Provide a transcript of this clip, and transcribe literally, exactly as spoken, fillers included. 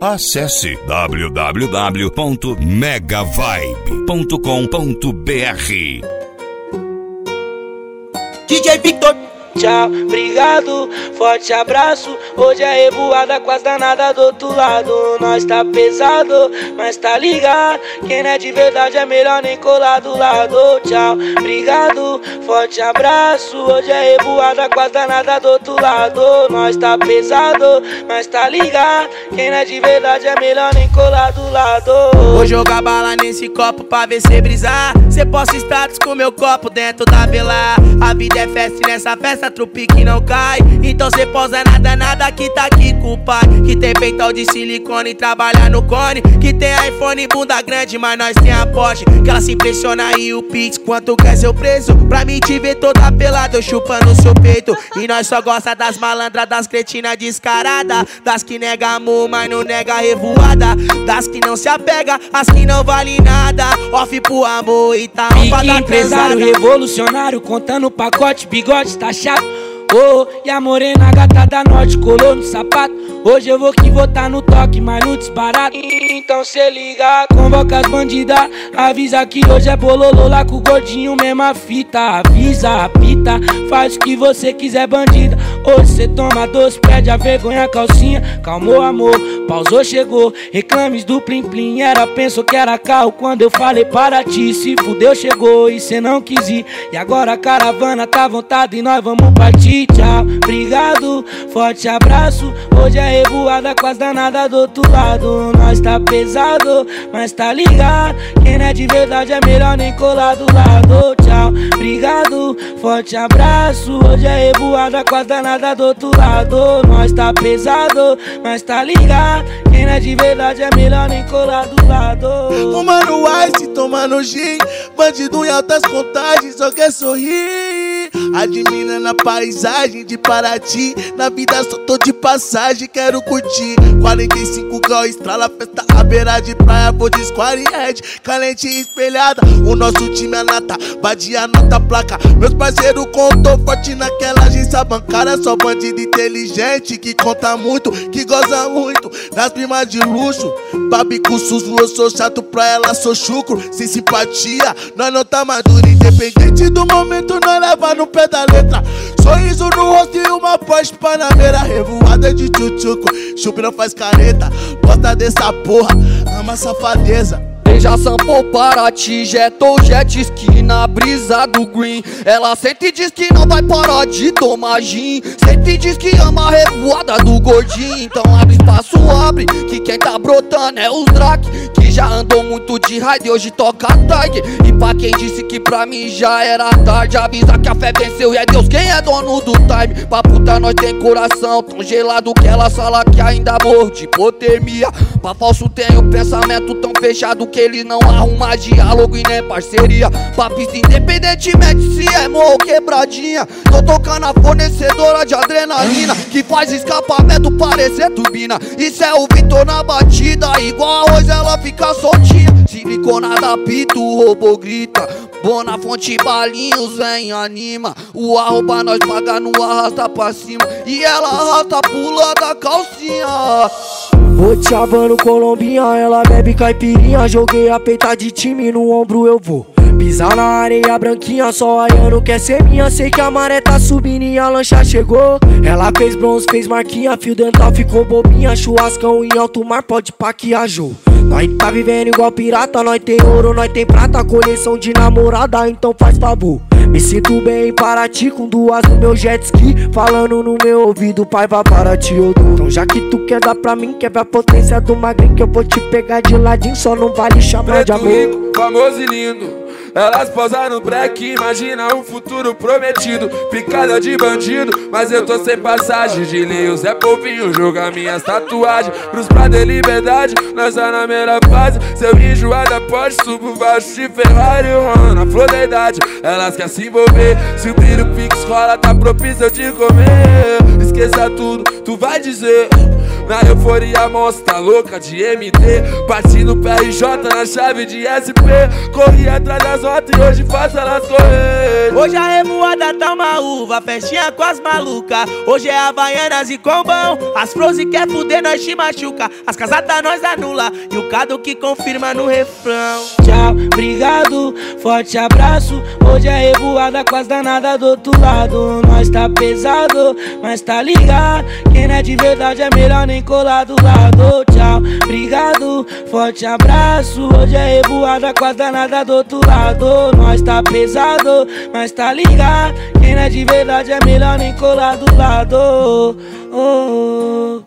Acesse w w w ponto mega vibe ponto com ponto b r. D J Victor. Tchau, obrigado, forte abraço. Hoje é revoada com as danadas do outro lado. Nós tá pesado, mas tá ligado. Quem não é de verdade é melhor nem colar do lado. Tchau, obrigado, forte abraço. Hoje é revoada com as danadas do outro lado. Nós tá pesado, mas tá ligado. Quem não é de verdade é melhor nem colar do lado. Vou jogar bala nesse copo pra ver cê brisar. Cê posta status com meu copo dentro da vela. A vida é festa e nessa festa trupe que não cai. Então cê posa nada, nada que tá aqui com o pai. Que tem peitão de silicone e trabalha no cone. Que tem iPhone e bunda grande, mas nós tem a Porsche. Que ela se impressiona e o Pix, quanto quer seu preço. Pra mim te ver toda pelada, eu chupando seu peito. E nós só gosta das malandras, das cretinas descaradas. Das que nega amor, mas não nega revoada. Das que não se apega, as que não vale nada. Off pro amor e tá uma da empresário revolucionário, contando pacote, bigode, tá chato. Oh, e a morena gata da norte colou no sapato. Hoje eu vou que vou tá no toque, mas no desbarato. Então cê liga, convoca as bandidas. Avisa que hoje é bololô lá com o gordinho, mesma fita. Avisa, apita, faz o que você quiser, bandida. Hoje cê toma doce, perde a vergonha, a calcinha. Calmou amor, pausou, chegou. Reclames do plim plim, era, pensou que era carro. Quando eu falei para ti, se fudeu, chegou e cê não quis ir. E agora a caravana tá à vontade e nós vamos partir. Tchau, obrigado, forte abraço. Hoje é revoada com as danadas do outro lado. Nós tá pesado, mas tá ligado. Quem não é de verdade é melhor nem colar do lado. Tchau, obrigado, forte abraço. Hoje é revoada com as danadas do outro lado. Nós tá pesado, mas tá ligado. Quem não é de verdade é melhor nem colar do lado. Fumando ice, tomando gin. Bandido em altas contagens, só quer sorrir. Admirando a paisagem de Paraty. Na vida só tô de passagem, quero curtir. Quarenta e cinco graus, estrala, festa à beira de praia. Vou de squad head, calente e espelhada. O nosso time é nata, badia nota placa. Meus parceiros contou forte naquela agência bancária. Só bandido inteligente, que conta muito, que goza muito das primas de luxo. Babi com suso, eu sou chato pra ela, sou chucro. Sem simpatia, nós não tá maduro. Independente do momento, nós leva no pé da letra. Sorriso no rosto e uma Porsche Panamera. Revoada de tchutchuco, chup não faz careta. Gosta dessa porra, ama safadeza. Já samplou para ti, jetou jet ski na brisa do green. Ela sente e diz que não vai parar de tomar gin. Sente e diz que ama a revoada do gordinho. Então abre espaço, abre, que quem tá brotando é os Drake. Que já andou muito de raid e hoje toca tag. E pra quem disse que pra mim já era tarde, avisa que a fé venceu e é Deus quem é dono do time. Pra puta nós tem coração tão gelado que ela fala que ainda morro de hipotermia. Pra falso tem o pensamento tão fechado que ele não arruma diálogo e nem parceria. Pra pista independentemente se é morro ou quebradinha. Tô tocando a fornecedora de adrenalina, que faz escapamento parecer turbina. Isso é o Vitor na batida, igual arroz ela fica soltinha. Siliconada apita, o robô grita. Bona fonte balinhos, vem anima. O arroba nós paga no arrasta pra cima. E ela arrasta pula da calcinha. Vou te chavando colombinha, ela bebe caipirinha. Joguei a peita de time, no ombro eu vou pisar na areia branquinha, só aiano quer ser minha. Sei que a maré tá subindo e a lancha chegou. Ela fez bronze, fez marquinha, fio dental ficou bobinha. Churrascão em alto mar, pode pá que ajou. Nós tá vivendo igual pirata, nós tem ouro, nós tem prata. Coleção de namorada, então faz favor. Me sinto bem em Paraty, com duas no meu jet ski. Falando no meu ouvido, pai, vá para ti eu dou. Então já que tu quer dar pra mim, quer ver a potência do magrinho, que eu vou te pegar de ladinho, só não vale chamar de amor. Rico, famoso e lindo. Elas posaram no break, imagina um futuro prometido. Picada de bandido, mas eu tô sem passagem de linho. Zé Povinho joga minhas tatuagens pros prados de liberdade, nós tá na melhor fase. Seu enjoada pode subo baixo de Ferrari, rolando na flor da idade. Elas querem se envolver, se o brilho Pix rola, tá propício eu te comer. Esqueça tudo, tu vai dizer Na euforia mostra louca de M D, partindo P R J na chave de S P. Corri atrás das notas e hoje faço elas correr. Hoje a revoada tá uma uva, festinha com as maluca. Hoje é Havaianas e combão. As Frozen quer fuder, nós te machuca. As casadas nós anula e o Cado que confirma no refrão. Tchau, obrigado, forte abraço. Hoje é revoada com as danadas do outro lado. Nós tá pesado, mas tá ligado. Quem não é de verdade é melhor nem colar do lado. Tchau, obrigado, forte abraço. Hoje é revoada com as danadas do outro lado. Nós tá pesado, mas tá ligado. Quem não é de verdade é melhor nem colar do lado. Oh, oh.